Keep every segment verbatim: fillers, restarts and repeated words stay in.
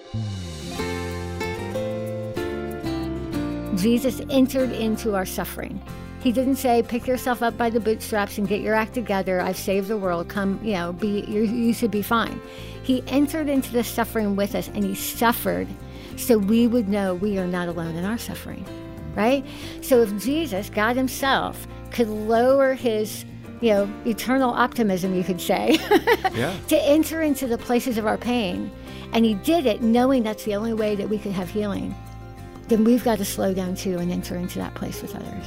Jesus entered into our suffering. He didn't say, pick yourself up by the bootstraps and get your act together. I've saved the world. Come, you know, be you, you should be fine. He entered into the suffering with us, and he suffered so we would know we are not alone in our suffering, right? So if Jesus, God himself, could lower his, you know, eternal optimism, you could say, yeah. to enter into the places of our pain, and he did it knowing that's the only way that we could have healing, then we've got to slow down too and enter into that place with others.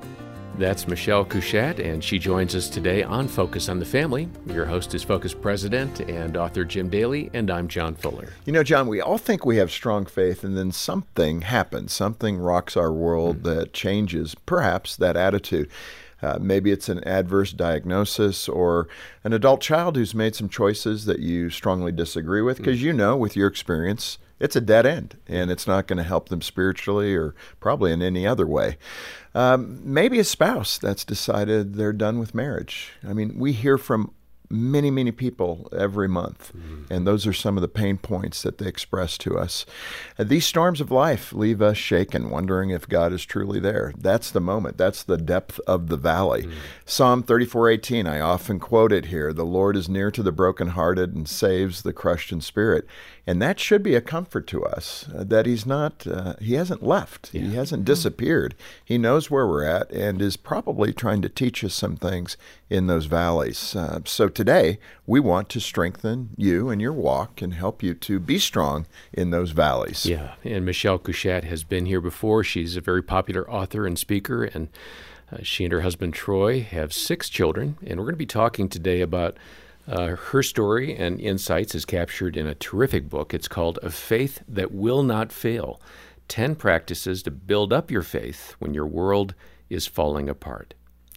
That's Michelle Couchette, and she joins us today on Focus on the Family. Your host is Focus President and author Jim Daly, and I'm John Fuller. You know, John, we all think we have strong faith, and then something happens. Something rocks our world mm-hmm. that changes, perhaps, that attitude. Uh, maybe it's an adverse diagnosis or an adult child who's made some choices that you strongly disagree with, because mm-hmm. you know, with your experience, it's a dead end, and it's not going to help them spiritually or probably in any other way. Um, maybe a spouse that's decided they're done with marriage. I mean, we hear from many, many people every month, mm-hmm. and those are some of the pain points that they express to us. Uh, these storms of life leave us shaken, wondering if God is truly there. That's the moment. That's the depth of the valley. Mm-hmm. Psalm thirty-four eighteen, I often quote it here, "The Lord is near to the brokenhearted and saves the crushed in spirit." And that should be a comfort to us, uh, that he's not, uh, he hasn't left. Yeah. He hasn't disappeared. He knows where we're at and is probably trying to teach us some things in those valleys. Uh, so today, we want to strengthen you in your walk and help you to be strong in those valleys. Yeah, and Michelle Couchette has been here before. She's a very popular author and speaker, and uh, she and her husband Troy have six children. And we're going to be talking today about Uh, her story and insights is captured in a terrific book. It's called A Faith That Will Not Fail, ten Practices to Build Up Your Faith When Your World is Falling Apart.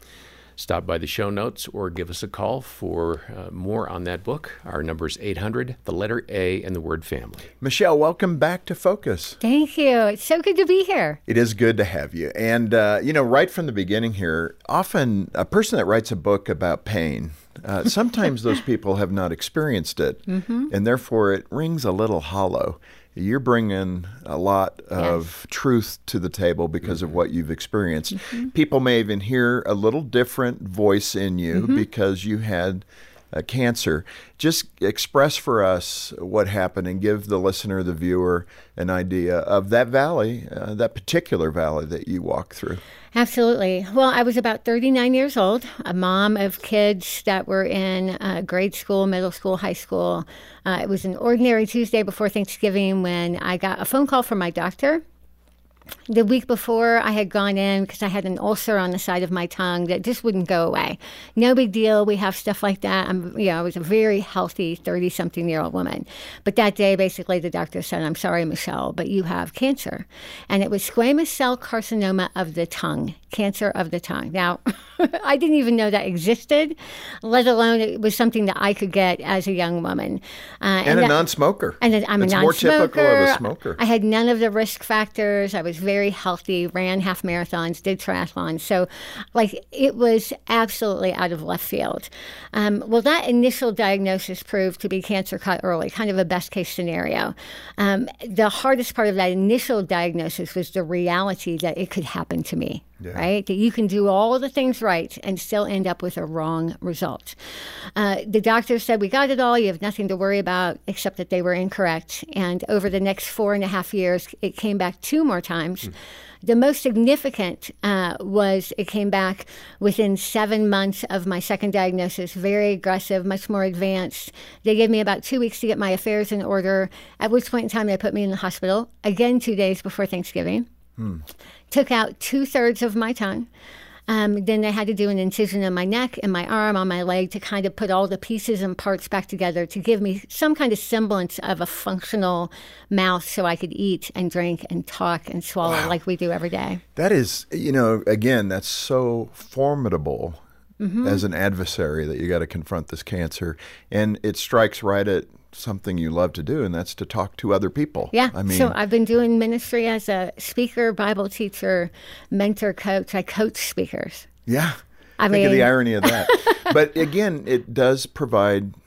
Stop by the show notes or give us a call for uh, more on that book. Our number is eight hundred, the letter A, and the word family. Michelle, welcome back to Focus. Thank you. It's so good to be here. It is good to have you. And, uh, you know, right from the beginning here, often a person that writes a book about pain, Uh, sometimes those people have not experienced it, mm-hmm. and therefore it rings a little hollow. You're bringing a lot of yes. truth to the table because mm-hmm. of what you've experienced. Mm-hmm. People may even hear a little different voice in you mm-hmm. because you had uh, cancer. Just express for us what happened and give the listener, the viewer, an idea of that valley, uh, that particular valley that you walked through. Absolutely. Well, I was about thirty-nine years old, a mom of kids that were in uh, grade school, middle school, high school. Uh, it was an ordinary Tuesday before Thanksgiving when I got a phone call from my doctor. The week before, I had gone in because I had an ulcer on the side of my tongue that just wouldn't go away. No big deal. We have stuff like that. I'm, you know, I was a very healthy thirty-something-year-old woman. But that day, basically, the doctor said, "I'm sorry, Michelle, but you have cancer." And it was squamous cell carcinoma of the tongue, cancer of the tongue. Now, I didn't even know that existed, let alone it was something that I could get as a young woman. Uh, and, and a that, non-smoker. And I'm it's a non-smoker. It's more typical of a smoker. I had none of the risk factors. I was very healthy, ran half marathons, did triathlons. So, like, it was absolutely out of left field. Um, well, that initial diagnosis proved to be cancer caught early, kind of a best-case scenario. Um, the hardest part of that initial diagnosis was the reality that it could happen to me. Yeah. Right? That you can do all the things right and still end up with a wrong result. Uh, the doctor said, "We got it all. You have nothing to worry about," except that they were incorrect. And over the next four and a half years, it came back two more times. Mm. The most significant uh, was it came back within seven months of my second diagnosis, very aggressive, much more advanced. They gave me about two weeks to get my affairs in order, at which point in time they put me in the hospital, again two days before Thanksgiving. Hmm. Took out two-thirds of my tongue. Um, then they had to do an incision in my neck and my arm, on my leg, to kind of put all the pieces and parts back together to give me some kind of semblance of a functional mouth so I could eat and drink and talk and swallow wow. like we do every day. That is, you know, again, that's so formidable mm-hmm. as an adversary that you got to confront this cancer. And it strikes right at something you love to do, and that's to talk to other people. Yeah. I mean, so I've been doing ministry as a speaker, Bible teacher, mentor, coach. I coach speakers. Yeah. I Think mean, of the irony of that. But again, it does provide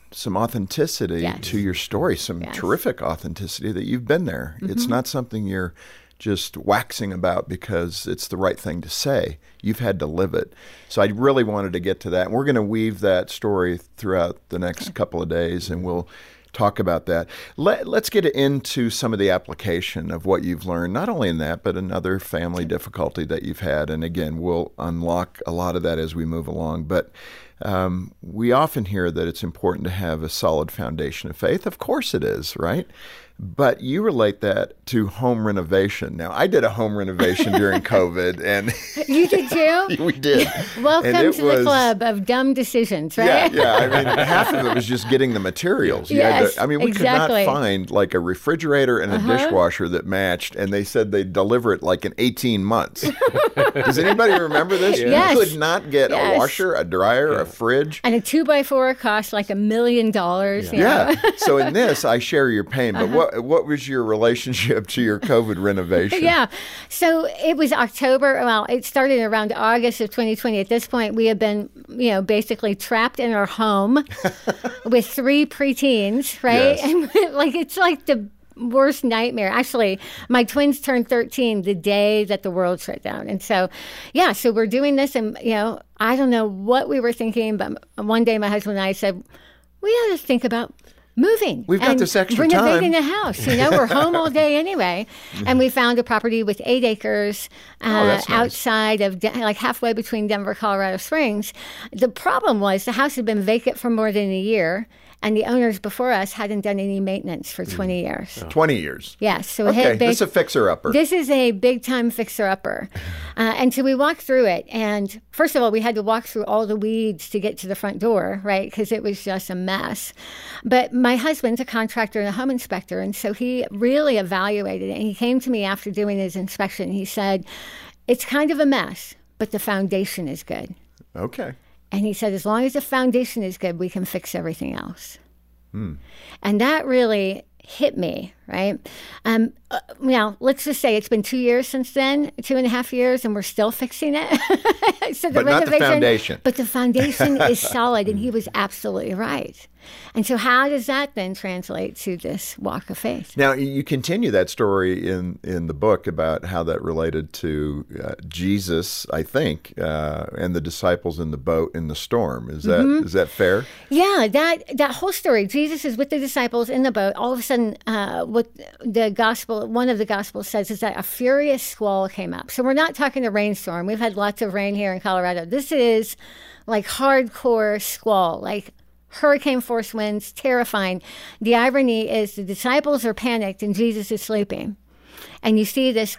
some authenticity Yes. to your story, some Yes. terrific authenticity that you've been there. Mm-hmm. It's not something you're just waxing about because it's the right thing to say. You've had to live it. So I really wanted to get to that. And we're going to weave that story throughout the next couple of days, and we'll talk about that. Let, let's get into some of the application of what you've learned, not only in that, but another family difficulty that you've had. And again, we'll unlock a lot of that as we move along. But um, we often hear that it's important to have a solid foundation of faith. Of course it is, right? But you relate that to home renovation. Now, I did a home renovation during COVID, and You did too? we did. Welcome And it to was- the club of dumb decisions, Yeah, right? yeah. I mean, half of it was just getting the materials. You had Yes, to, I mean, we exactly. could not find like a refrigerator and a Uh-huh. dishwasher that matched, and they said they'd deliver it like in eighteen months. Does anybody remember this? Yes. You could not get Yes. a washer, a dryer, a fridge. And a two by four cost like a million dollars. you know? Yeah. So in this, I share your pain. But what what was your relationship to your COVID renovation? Yeah. So it was October. Well, it started around August of twenty twenty. At this point, we had been, you know, basically trapped in our home with three preteens, right? Yes. And like, it's like the worst nightmare. Actually, my twins turned thirteen the day that the world shut down. And so, yeah, so we're doing this. And, you know, I don't know what we were thinking, but one day my husband and I said, we ought to think about moving. We've got and this extra renovating time. the house. You know, we're home all day anyway. And we found a property with eight acres uh, Oh, that's nice. outside of, De- like halfway between Denver, Colorado Springs. The problem was the house had been vacant for more than a year, and the owners before us hadn't done any maintenance for twenty years. twenty years. Yes. So it Okay, hit big, this is a fixer-upper. this is a big time fixer upper. Uh, and so we walked through it. And first of all, we had to walk through all the weeds to get to the front door, right? Because it was just a mess. But my husband's a contractor and a home inspector. And so he really evaluated it. And he came to me after doing his inspection. He said, it's kind of a mess, but the foundation is good. Okay. And he said, as long as the foundation is good, we can fix everything else. Hmm. And that really hit me, right? Um, uh, now, let's just say it's been two years since then, two and a half years, and we're still fixing it. so the But not the renovation, foundation. But the foundation is solid, and he was absolutely right. And so how does that then translate to this walk of faith? Now, you continue that story in, in the book about how that related to uh, Jesus, I think, uh, and the disciples in the boat in the storm. Is that Mm-hmm. is that fair? Yeah, that that whole story. Jesus is with the disciples in the boat. All of a sudden, uh, what the gospel, one of the gospels says is that a furious squall came up. So we're not talking a rainstorm. We've had lots of rain here in Colorado. This is like hardcore squall, like hurricane force winds, terrifying. The irony is the disciples are panicked and Jesus is sleeping. And you see this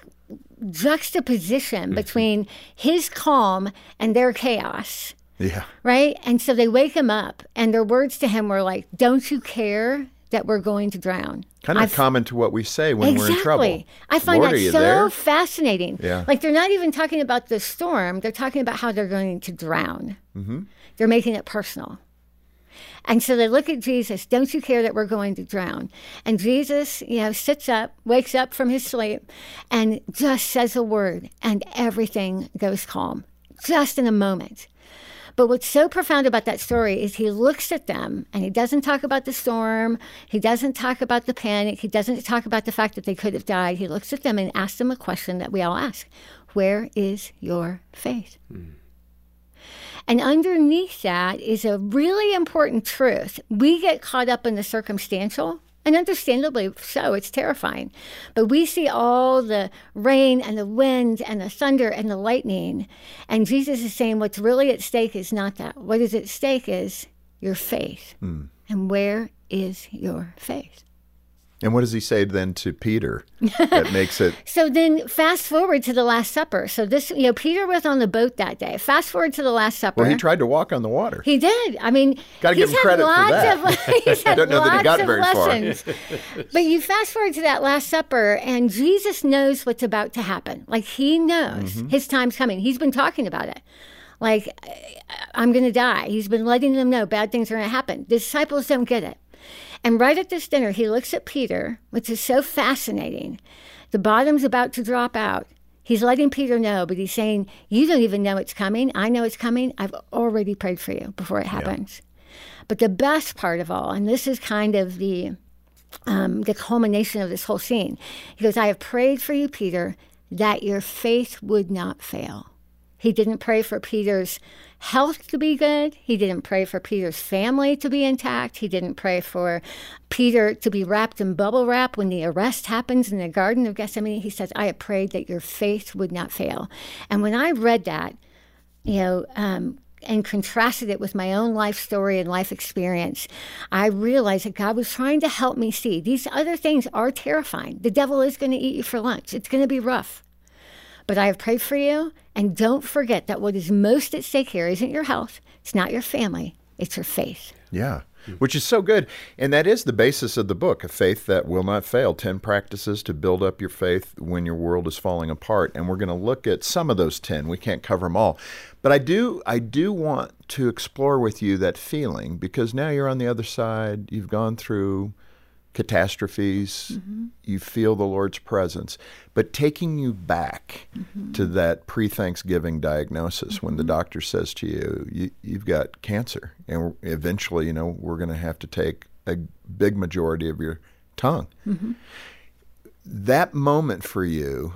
juxtaposition between his calm and their chaos. Yeah. Right? And so they wake him up, and their words to him were like, don't you care that we're going to drown? Kind of I f- common to what we say when exactly. we're in trouble. I find Lord, are that you so there? fascinating. Yeah. Like they're not even talking about the storm, they're talking about how they're going to drown. Mm-hmm. They're making it personal. And so they look at Jesus, don't you care that we're going to drown? And Jesus, you know, sits up, wakes up from his sleep, and just says a word, and everything goes calm, just in a moment. But what's so profound about that story is he looks at them, and he doesn't talk about the storm, he doesn't talk about the panic, he doesn't talk about the fact that they could have died. He looks at them and asks them a question that we all ask. Where is your faith? Mm. And underneath that is a really important truth. We get caught up in the circumstantial, and understandably so, it's terrifying. But we see all the rain and the wind and the thunder and the lightning. And Jesus is saying what's really at stake is not that. What is at stake is your faith. Mm. And where is your faith? And what does he say then to Peter that makes it? So then fast forward to the Last Supper. So this, you know, Peter was on the boat that day. Fast forward to the Last Supper. Well, he tried to walk on the water. He did. I mean, Gotta give he's him had credit for lots that. Of, he's had Don't know that he lots got of very far. lessons. But you fast forward to that Last Supper, and Jesus knows what's about to happen. Like, he knows Mm-hmm. his time's coming. He's been talking about it. Like, I'm going to die. He's been letting them know bad things are going to happen. The disciples don't get it. And right at this dinner, he looks at Peter, which is so fascinating. The bottom's about to drop out. He's letting Peter know, but he's saying, you don't even know it's coming. I know it's coming. I've already prayed for you before it happens. Yeah. But the best part of all, and this is kind of the um, the culmination of this whole scene, he goes, I have prayed for you, Peter, that your faith would not fail. He didn't pray for Peter's health to be good. He didn't pray for Peter's family to be intact. He didn't pray for Peter to be wrapped in bubble wrap when the arrest happens in the Garden of Gethsemane. He says, I have prayed that your faith would not fail. And when I read that, you know, um, and contrasted it with my own life story and life experience, I realized that God was trying to help me see these other things are terrifying. The devil is going to eat you for lunch. It's going to be rough. But I have prayed for you, and don't forget that what is most at stake here isn't your health, it's not your family, it's your faith. Yeah, which is so good. And that is the basis of the book, a faith that will not fail, ten practices to build up your faith when your world is falling apart. And we're going to look at some of those ten. We can't cover them all. But I do, I do want to explore with you that feeling, because now you're on the other side, you've gone through catastrophes, mm-hmm. you feel the Lord's presence, but taking you back mm-hmm. to that pre-Thanksgiving diagnosis mm-hmm. when the doctor says to you, you, you've got cancer, and eventually, you know, we're going to have to take a big majority of your tongue. Mm-hmm. That moment for you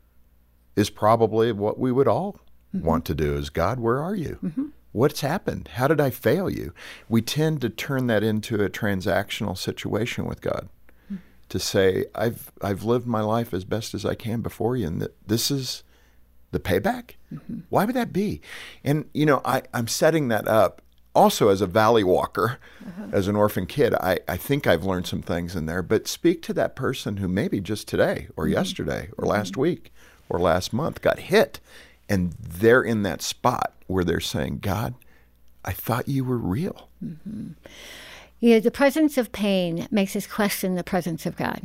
is probably what we would all mm-hmm. want to do is, God, where are you? Mm-hmm. What's happened? How did I fail you? We tend to turn that into a transactional situation with God, mm-hmm. to say, I've I've lived my life as best as I can before you, and th- this is the payback? Mm-hmm. Why would that be? And, you know, I, I'm setting that up also as a valley walker, uh-huh. as an orphan kid. I, I think I've learned some things in there, but speak to that person who maybe just today or mm-hmm. yesterday or last mm-hmm. week or last month got hit. And they're in that spot where they're saying, God, I thought you were real. Mm-hmm. You know, the presence of pain makes us question the presence of God.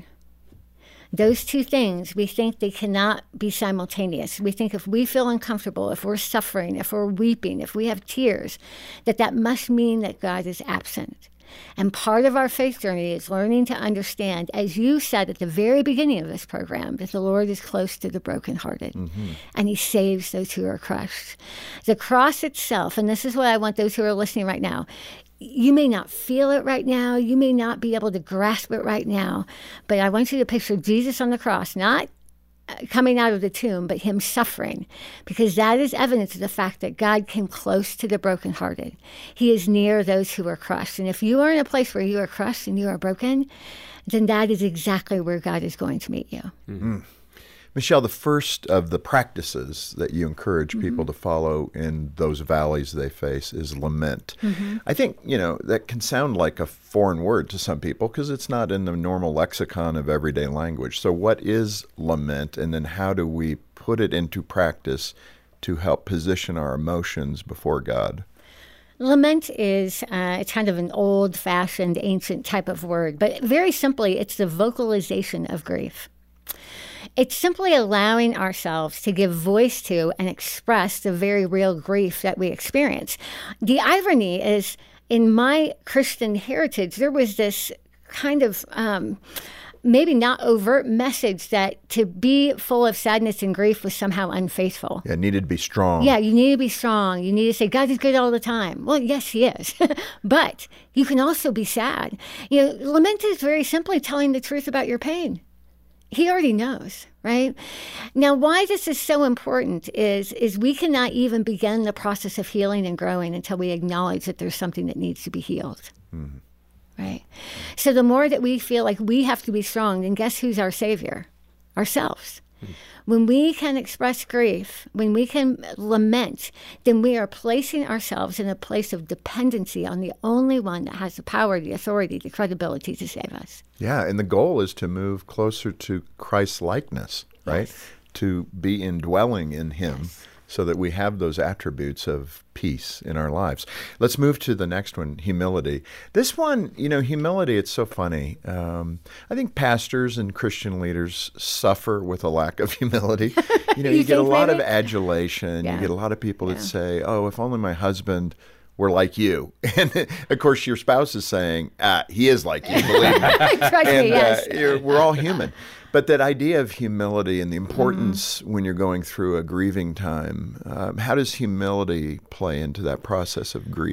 Those two things, we think they cannot be simultaneous. We think if we feel uncomfortable, if we're suffering, if we're weeping, if we have tears, that that must mean that God is absent. And part of our faith journey is learning to understand, as you said at the very beginning of this program, that the Lord is close to the brokenhearted, mm-hmm. and he saves those who are crushed. The cross itself, and this is what I want those who are listening right now, you may not feel it right now, you may not be able to grasp it right now, but I want you to picture Jesus on the cross, not coming out of the tomb, but him suffering, because that is evidence of the fact that God came close to the brokenhearted. He is near those who are crushed. And if you are in a place where you are crushed and you are broken, then that is exactly where God is going to meet you. Mm-hmm. Michelle, the first of the practices that you encourage mm-hmm. people to follow in those valleys they face is lament. Mm-hmm. I think, you know, that can sound like a foreign word to some people because it's not in the normal lexicon of everyday language. So what is lament, and then how do we put it into practice to help position our emotions before God? Lament is uh, it's kind of an old-fashioned, ancient type of word, but very simply, it's the vocalization of grief. It's simply allowing ourselves to give voice to and express the very real grief that we experience. The irony is, in my Christian heritage, there was this kind of um, maybe not overt message that to be full of sadness and grief was somehow unfaithful. Yeah, needed to be strong. Yeah, you need to be strong. You need to say, God is good all the time. Well, yes, he is. But you can also be sad. You know, lament is very simply telling the truth about your pain. He already knows, right? Now, why this is so important is, is we cannot even begin the process of healing and growing until we acknowledge that there's something that needs to be healed, mm-hmm. right? So the more that we feel like we have to be strong, then guess who's our savior? Ourselves. Mm-hmm. When we can express grief, when we can lament, then we are placing ourselves in a place of dependency on the only one that has the power, the authority, the credibility to save us. Yeah, and the goal is to move closer to Christ's likeness, right? Yes. To be indwelling in him. Yes. So that we have those attributes of peace in our lives. Let's move to the next one, humility. This one, you know, humility, it's so funny. Um, I think pastors and Christian leaders suffer with a lack of humility. You know, you, you get a lot maybe? of adulation. Yeah. You get a lot of people yeah. that say, oh, if only my husband were like you. And, of course, your spouse is saying, ah, he is like you, believe me. Trust and, me, yes. Uh, we're all human. But that idea of humility and the importance mm-hmm. when you're going through a grieving time, um, how does humility play into that process of grief?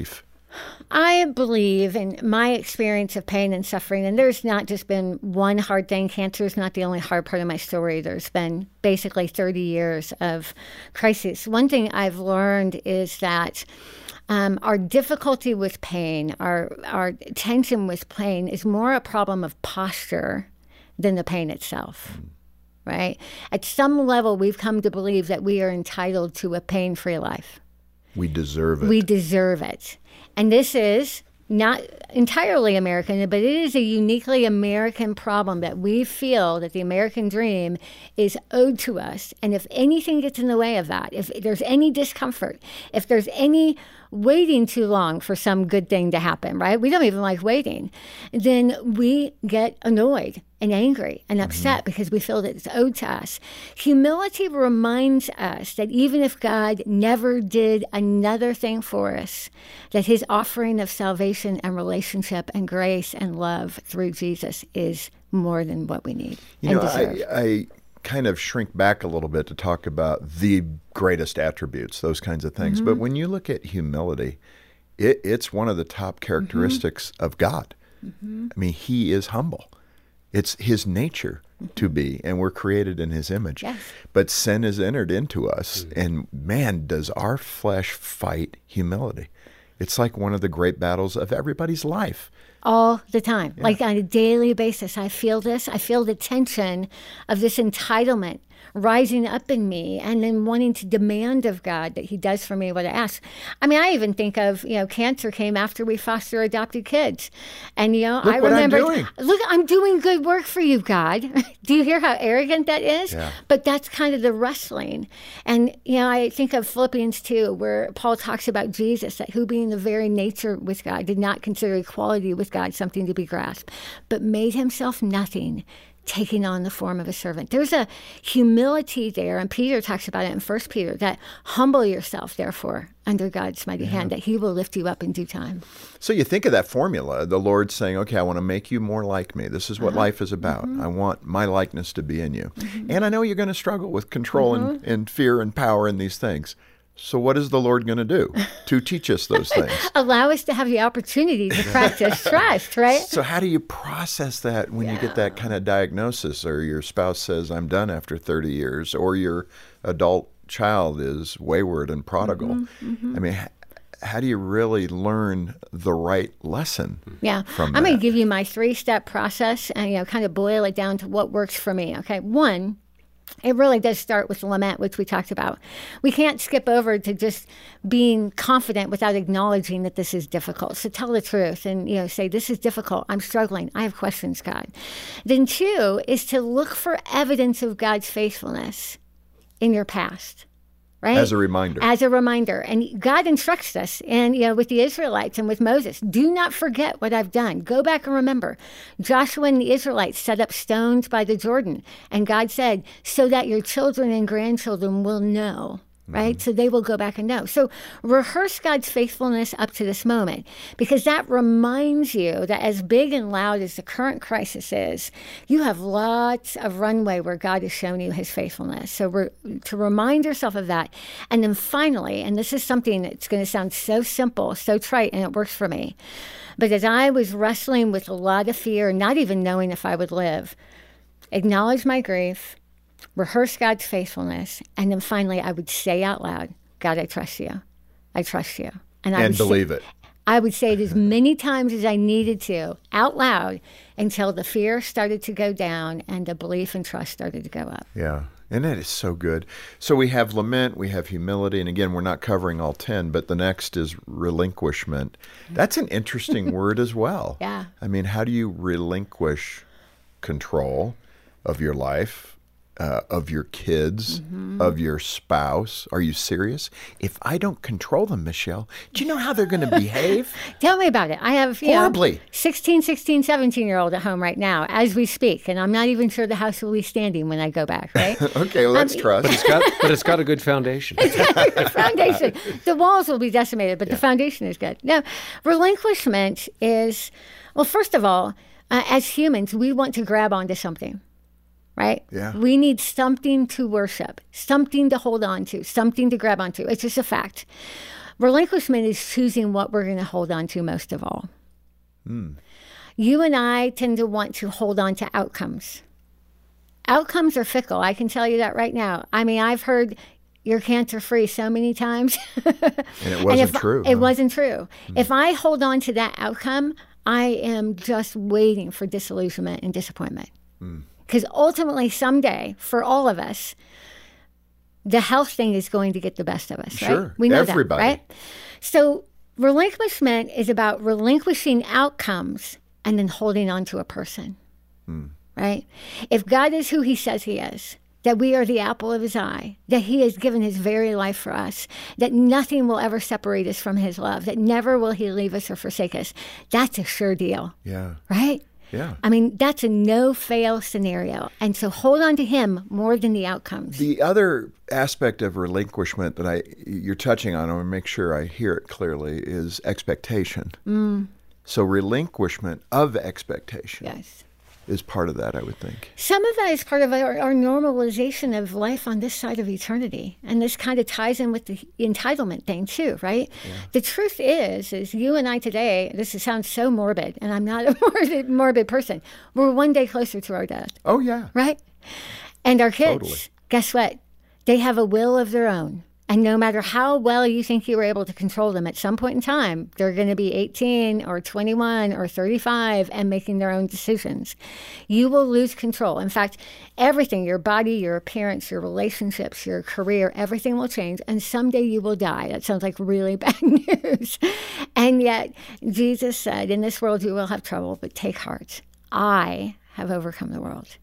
I believe in my experience of pain and suffering, and there's not just been one hard thing. Cancer is not the only hard part of my story. There's been basically thirty years of crisis. One thing I've learned is that um, our difficulty with pain, our, our tension with pain is more a problem of posture than the pain itself. Right? At some level, we've come to believe that we are entitled to a pain-free life. We deserve it. We deserve it. And this is not entirely American, but it is a uniquely American problem that we feel that the American dream is owed to us. And if anything gets in the way of that, if there's any discomfort, if there's any waiting too long for some good thing to happen, right? We don't even like waiting. Then we get annoyed and angry and upset mm-hmm. because we feel that it's owed to us. Humility reminds us that even if God never did another thing for us, that his offering of salvation and relationship and grace and love through Jesus is more than what we need. You know, I, I kind of shrink back a little bit to talk about the greatest attributes, those kinds of things. Mm-hmm. But when you look at humility, it, it's one of the top characteristics mm-hmm. of God. Mm-hmm. I mean, he is humble. It's his nature mm-hmm. to be, and we're created in his image. Yes. But sin has entered into us, mm-hmm. and man, does our flesh fight humility. It's like one of the great battles of everybody's life. All the time. Yeah. Like on a daily basis, I feel this. I feel the tension of this entitlement rising up in me and then wanting to demand of God that he does for me what I ask. I mean, I even think of, you know, cancer came after we foster adopted kids. And, you know, Look I what remember, I'm doing. look, I'm doing good work for you, God. Do you hear how arrogant that is? Yeah. But that's kind of the wrestling. And, you know, I think of Philippians two, where Paul talks about Jesus, that who being the very nature with God did not consider equality with God something to be grasped, but made himself nothing, taking on the form of a servant. There's a humility there, and Peter talks about it in First Peter, that humble yourself, therefore, under God's mighty yeah. hand, that he will lift you up in due time. So you think of that formula, the Lord saying, okay, I want to make you more like me. This is what uh-huh. life is about. Mm-hmm. I want my likeness to be in you. Mm-hmm. And I know you're going to struggle with control mm-hmm. and, and fear and power and these things. So what is the Lord going to do to teach us those things? Allow us to have the opportunity to practice trust, right? So how do you process that when yeah. you get that kind of diagnosis, or your spouse says, I'm done after thirty years, or your adult child is wayward and prodigal? Mm-hmm, mm-hmm. I mean, how do you really learn the right lesson yeah. from I'm that? going to give you my three-step process and, you know, kind of boil it down to what works for me, okay? One, it really does start with lament, which we talked about. We can't skip over to just being confident without acknowledging that this is difficult. So tell the truth and, you know, say, this is difficult. I'm struggling. I have questions, God. Then two is to look for evidence of God's faithfulness in your past. Right? As a reminder. As a reminder. And God instructs us, and you know, with the Israelites and with Moses, do not forget what I've done. Go back and remember. Joshua and the Israelites set up stones by the Jordan, and God said, so that your children and grandchildren will know. Right? Mm-hmm. So they will go back and know. So rehearse God's faithfulness up to this moment, because that reminds you that as big and loud as the current crisis is, you have lots of runway where God has shown you his faithfulness. So re- to remind yourself of that. And then finally, and this is something that's going to sound so simple, so trite, and it works for me. But as I was wrestling with a lot of fear, not even knowing if I would live, acknowledge my grief, rehearse God's faithfulness, and then finally I would say out loud, God, I trust you. I trust you. And, I and believe say, it. I would say it as many times as I needed to, out loud, until the fear started to go down and the belief and trust started to go up. Yeah, and that is so good. So we have lament, we have humility, and again, we're not covering all ten, but the next is relinquishment. That's an interesting word as well. Yeah. I mean, how do you relinquish control of your life? Uh, of your kids, mm-hmm. of your spouse? Are you serious? If I don't control them, Michelle, do you know how they're going to behave? Tell me about it. I have you horribly know, sixteen, sixteen, seventeen-year-old at home right now as we speak, and I'm not even sure the house will be standing when I go back, right? Okay, well, that's um, trust. But it's got, but it's got a good foundation. It's got a good foundation. The walls will be decimated, but yeah. the foundation is good. Now, relinquishment is, well, first of all, uh, as humans, we want to grab onto something. Right? Yeah. We need something to worship, something to hold on to, something to grab onto. It's just a fact. Relinquishment is choosing what we're going to hold on to most of all. Mm. You and I tend to want to hold on to outcomes. Outcomes are fickle. I can tell you that right now. I mean, I've heard you're cancer-free so many times. And it wasn't and if, true. It huh? wasn't true. Mm. If I hold on to that outcome, I am just waiting for disillusionment and disappointment. Because mm. ultimately, someday, for all of us, the health thing is going to get the best of us, sure. right? We know Everybody. that, right? So relinquishment is about relinquishing outcomes and then holding on to a person, mm. right? If God is who he says he is, that we are the apple of his eye, that he has given his very life for us, that nothing will ever separate us from his love, that never will he leave us or forsake us, that's a sure deal. Yeah. Right? Yeah. I mean, that's a no-fail scenario. And so hold on to him more than the outcomes. The other aspect of relinquishment that I you're touching on, I want to make sure I hear it clearly, is expectation. Mm. So relinquishment of expectation Yes. is part of that, I would think. Some of that is part of our, our normalization of life on this side of eternity. And this kind of ties in with the entitlement thing too, right? Yeah. The truth is, is you and I today, this sounds so morbid, and I'm not a morbid, morbid person, we're one day closer to our death. Oh, yeah. Right? And our kids, Totally. Guess what? They have a will of their own. And no matter how well you think you were able to control them, at some point in time, they're going to be eighteen or twenty-one or thirty-five and making their own decisions. You will lose control. In fact, everything, your body, your appearance, your relationships, your career, everything will change. And someday you will die. That sounds like really bad news. And yet, Jesus said, in this world you will have trouble, but take heart. I have overcome the world.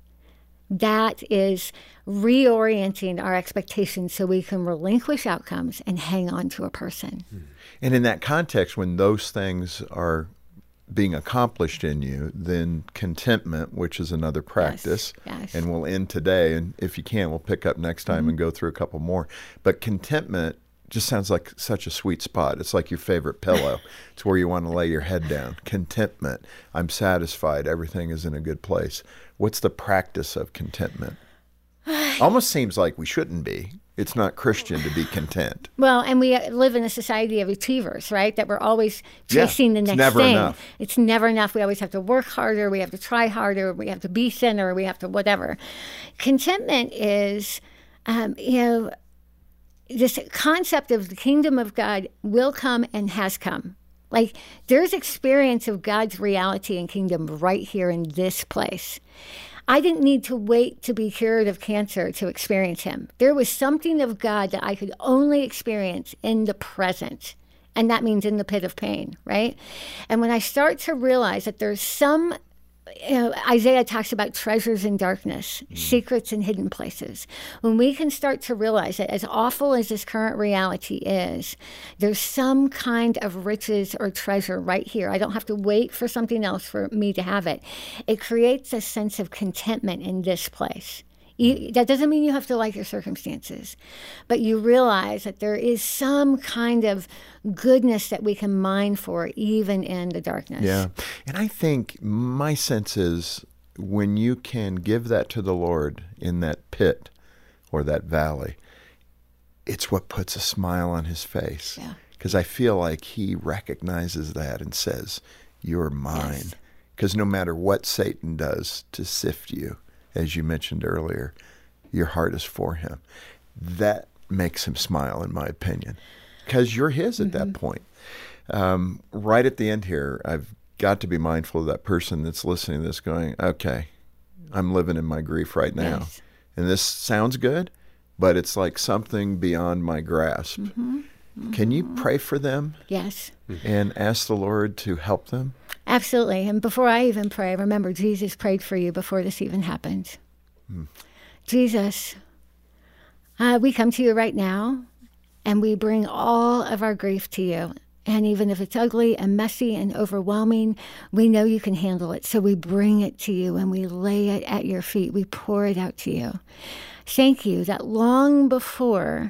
That is reorienting our expectations so we can relinquish outcomes and hang on to a person. And in that context, when those things are being accomplished in you, then contentment, which is another practice, yes, yes. and we'll end today, and if you can, we'll pick up next time mm-hmm. and go through a couple more. But contentment just sounds like such a sweet spot. It's like your favorite pillow. It's where you want to lay your head down. Contentment. I'm satisfied. Everything is in a good place. What's the practice of contentment? Almost seems like we shouldn't be. It's not Christian to be content. Well, and we live in a society of achievers, right? That we're always chasing yeah, the next it's never thing. Enough. It's never enough. We always have to work harder. We have to try harder. We have to be thinner. We have to whatever. Contentment is, um, you know, this concept of the kingdom of God will come and has come. Like, there's experience of God's reality and kingdom right here in this place. I didn't need to wait to be cured of cancer to experience him. There was something of God that I could only experience in the present. And that means in the pit of pain, right? And when I start to realize that there's some, you know, Isaiah talks about treasures in darkness, mm. secrets in hidden places. When we can start to realize that as awful as this current reality is, there's some kind of riches or treasure right here. I don't have to wait for something else for me to have it. It creates a sense of contentment in this place. You, that doesn't mean you have to like your circumstances, but you realize that there is some kind of goodness that we can mine for even in the darkness. Yeah. And I think my sense is when you can give that to the Lord in that pit or that valley, it's what puts a smile on his face. Yeah. Because I feel like he recognizes that and says, you're mine. Because yes. no matter what Satan does to sift you, as you mentioned earlier, your heart is for him. That makes him smile, in my opinion, because you're his at mm-hmm. that point. Um, right at the end here, I've got to be mindful of that person that's listening to this going, okay, I'm living in my grief right now. Yes. And this sounds good, but it's like something beyond my grasp. Mm-hmm. Mm-hmm. Can you pray for them? Yes. And ask the Lord to help them? Absolutely. And before I even pray, remember, Jesus prayed for you before this even happened. Hmm. Jesus, uh, we come to you right now, and we bring all of our grief to you. And even if it's ugly and messy and overwhelming, we know you can handle it. So we bring it to you, and we lay it at your feet. We pour it out to you. Thank you that long before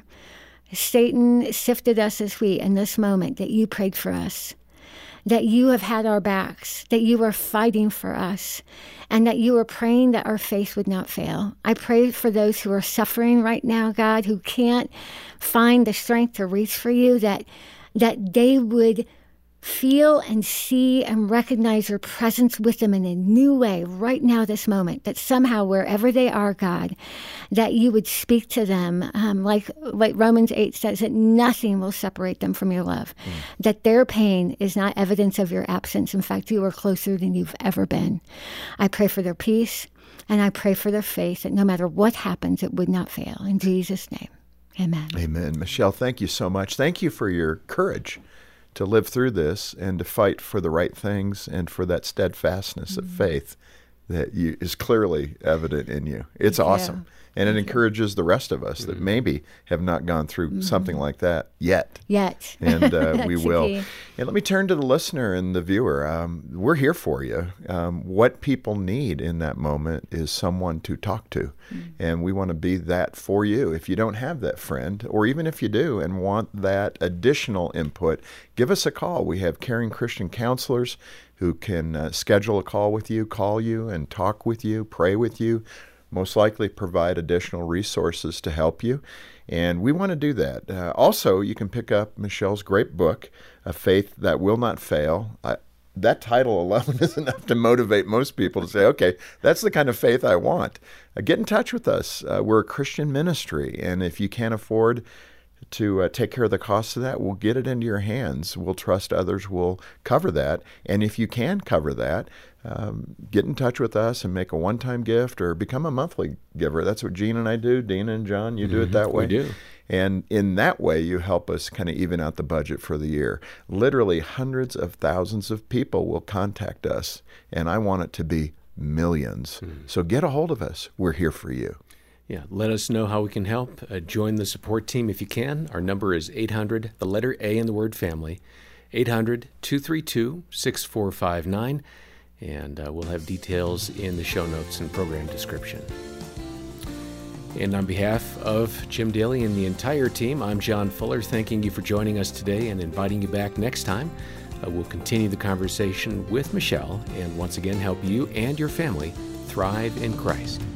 Satan sifted us as wheat in this moment, that you prayed for us, that you have had our backs, that you are fighting for us, and that you are praying that our faith would not fail. I pray for those who are suffering right now, God, who can't find the strength to reach for you, that that they would feel and see and recognize your presence with them in a new way right now, this moment, that somehow wherever they are, God, that you would speak to them, um, like, like Romans eight says, that nothing will separate them from your love, mm. that their pain is not evidence of your absence. In fact, you are closer than you've ever been. I pray for their peace, and I pray for their faith, that no matter what happens, it would not fail. In Jesus' name, amen. Amen. Michelle, thank you so much. Thank you for your courage to live through this and to fight for the right things and for that steadfastness mm-hmm. of faith that you, is clearly evident in you. It's Thank awesome. You. And Thank it encourages you. the rest of us mm-hmm. that maybe have not gone through mm-hmm. something like that yet. Yet. And uh, we will. And let me turn to the listener and the viewer. Um, we're here for you. Um, what people need in that moment is someone to talk to. Mm-hmm. And we want to be that for you. If you don't have that friend, or even if you do and want that additional input, give us a call. We have caring Christian counselors who can uh, schedule a call with you, call you, and talk with you, pray with you, most likely provide additional resources to help you. And we want to do that. Uh, also, you can pick up Michelle's great book, A Faith That Will Not Fail. I, that title alone is enough to motivate most people to say, okay, that's the kind of faith I want. Uh, get in touch with us. Uh, we're a Christian ministry, and if you can't afford to uh, take care of the cost of that, we'll get it into your hands. We'll trust others will cover that. And if you can cover that, um, get in touch with us and make a one-time gift or become a monthly giver. That's what Gene and I do. Dina and John, you do mm-hmm. it that way. We do. And in that way, you help us kind of even out the budget for the year. Literally hundreds of thousands of people will contact us, and I want it to be millions. Mm-hmm. So get a hold of us. We're here for you. Yeah, let us know how we can help. Uh, join the support team if you can. Our number is eight hundred, the letter A in the word family, eight hundred, two three two, six four five nine, and uh, we'll have details in the show notes and program description. And on behalf of Jim Daly and the entire team, I'm John Fuller, thanking you for joining us today and inviting you back next time. Uh, we'll continue the conversation with Michelle and once again help you and your family thrive in Christ.